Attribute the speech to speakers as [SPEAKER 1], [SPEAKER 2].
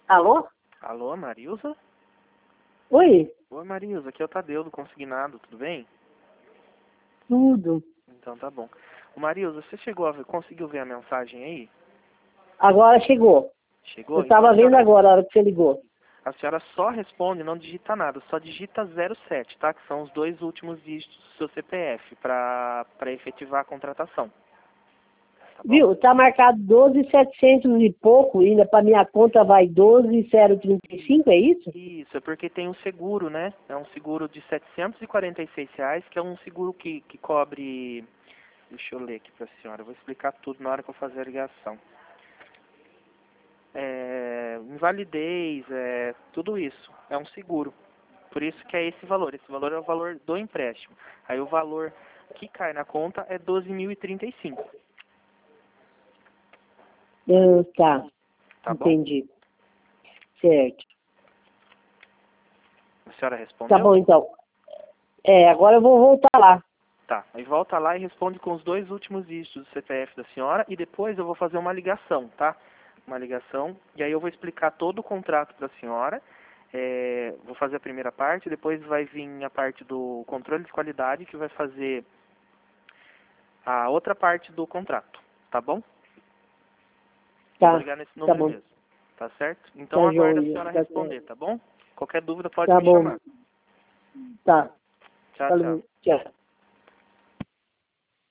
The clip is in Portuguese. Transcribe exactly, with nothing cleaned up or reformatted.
[SPEAKER 1] Alô?
[SPEAKER 2] Alô, Marilza?
[SPEAKER 1] Oi?
[SPEAKER 2] Oi, Marilza, aqui é o Tadeu do Consignado, tudo bem?
[SPEAKER 1] Tudo.
[SPEAKER 2] Então tá bom. Ô, Marilza, você chegou a ver, conseguiu ver a mensagem aí?
[SPEAKER 1] Agora chegou.
[SPEAKER 2] Chegou?
[SPEAKER 1] Eu estava
[SPEAKER 2] Então, a
[SPEAKER 1] vendo
[SPEAKER 2] senhora,
[SPEAKER 1] agora, a hora que você ligou.
[SPEAKER 2] a senhora só responde, não digita nada, só digita zero sete, tá? Que são os dois últimos dígitos do seu C P F, para para efetivar a contratação. Tá bom?
[SPEAKER 1] Viu? Tá marcado doze mil e setecentos e pouco, ainda para minha conta vai doze mil e trinta e cinco, é isso?
[SPEAKER 2] Isso, é porque tem um seguro, né? É um seguro de setecentos e quarenta e seis reais, que é um seguro que, que cobre... Deixa eu ler aqui para a senhora, eu vou explicar tudo na hora que eu fazer a ligação. É, invalidez, é, tudo isso, é um seguro. Por isso que é esse valor, esse valor é o valor do empréstimo. Aí o valor que cai na conta é doze mil e trinta e cinco,
[SPEAKER 1] Ah, tá,
[SPEAKER 2] tá bom?
[SPEAKER 1] entendi. Certo.
[SPEAKER 2] A senhora respondeu?
[SPEAKER 1] Tá bom, então. É, agora eu vou voltar lá.
[SPEAKER 2] Tá, aí volta lá e responde com os dois últimos dígitos do C P F da senhora e depois eu vou fazer uma ligação, tá? Uma ligação, e aí eu vou explicar todo o contrato para a senhora. É, vou fazer a primeira parte, depois vai vir a parte do controle de qualidade, que vai fazer a outra parte do contrato, tá bom? Eu vou
[SPEAKER 1] Tá,
[SPEAKER 2] ligar nesse
[SPEAKER 1] tá
[SPEAKER 2] número
[SPEAKER 1] bom.
[SPEAKER 2] mesmo, tá certo? Então
[SPEAKER 1] Tá
[SPEAKER 2] aguarda a
[SPEAKER 1] joia.
[SPEAKER 2] senhora
[SPEAKER 1] Tá,
[SPEAKER 2] responder, tá bom? Qualquer dúvida pode
[SPEAKER 1] tá
[SPEAKER 2] me
[SPEAKER 1] bom.
[SPEAKER 2] chamar.
[SPEAKER 1] Tá.
[SPEAKER 2] Tchau, tchau.
[SPEAKER 1] Falou. Tchau.